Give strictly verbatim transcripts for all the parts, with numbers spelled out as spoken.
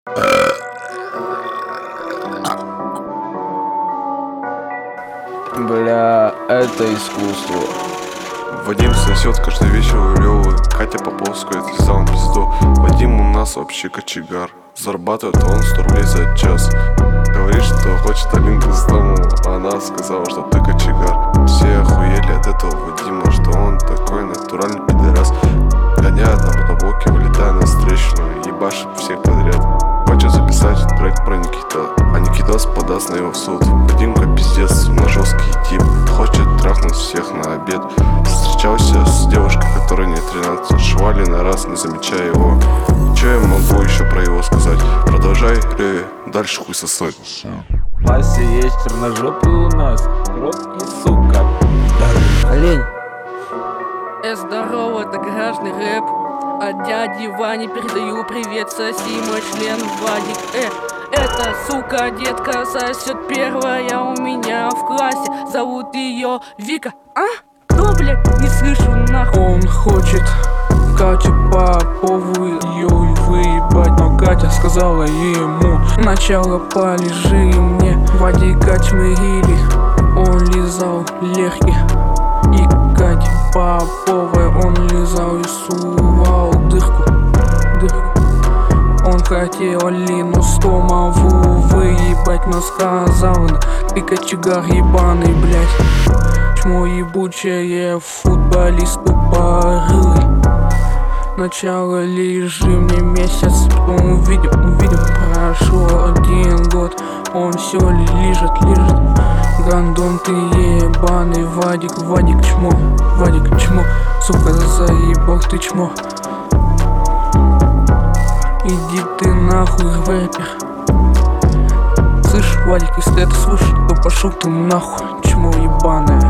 Бля, это искусство. Вадим снесет каждый вечер Лёвы. Катя Поповская отлезала на пизду. Вадим у нас вообще кочегар. Зарабатывает он сто рублей за час. Говорит, что хочет Алинку с дому. А она сказала, что ты кочегар. Все охуели от этого Вадима, что он такой натуральный пидорас. Гоняет на мотоблоке, вылетая на встречную, ебашит всех подряд. Хочет записать трек про Никита, а Никитос подаст на его в суд. Вадимка пиздец, на жесткий тип. Хочет трахнуть всех на обед. Встречался с девушкой, которой не тринадцать. Швали на раз, не замечая его. Че я могу еще про его сказать? Продолжай, Реви, дальше хуй сосать. В классе есть черножопый у нас, кроткий сука. Олень. Э, здорово, это гаражный рэп. От дяди Вани передаю привет, соси мой член Вадик. Э, эта сука, детка, сосет первая у меня в классе. Зовут ее Вика. А? Кто, блядь? Не слышу нахуй. Он хочет Катю Попову ее выебать, но Катя сказала ему: сначала полежи мне. Вадика чмырили, он лизал легкий. И Кате Поповой он лизал и сувал дырку, дырку. Он хотел Лину Стомову выебать, но сказал: ты кочегар ебаный, блядь. Чмо ебучее, футболист тупорылый. Сначала лежи мне месяц, потом увидим, увидим. Прошел один год, он все лежит, лежит. Гандон ты ебаный, Вадик, Вадик чмо, Вадик чмо. Сука, заебал ты чмо. Иди ты нахуй, рэпер. Слышь, Вадик, если ты это слушаешь, то пошел ты нахуй, чмо ебаная.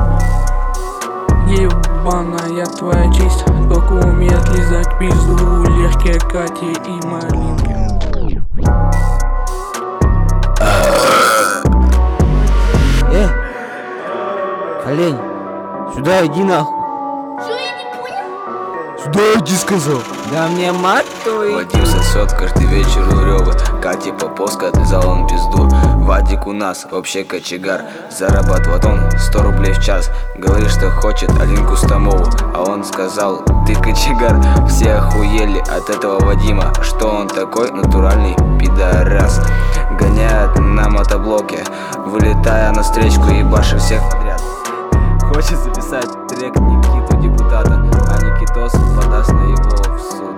Ебаная твоя честь, только умеет лизать пизду легкие Кати и Малинки. Э, олень, сюда иди нахуй. Что, я не понял? Сюда иди, сказал. Да мне мать твою. Вадим сосет каждый вечер у Лёвы. Катя Поповская отлезала на пизду. Вадик у нас вообще кочегар. Зарабатывает он сто рублей в час. Говорит, что хочет Алинку Стомову, а он сказал: ты кочегар. Все охуели от этого Вадима, что он такой натуральный пидорас. Гоняет на мотоблоке, вылетая на встречку, ебаши всех подряд. Хочет записать трек Никиту депутата, а Никитос подаст на его в суд.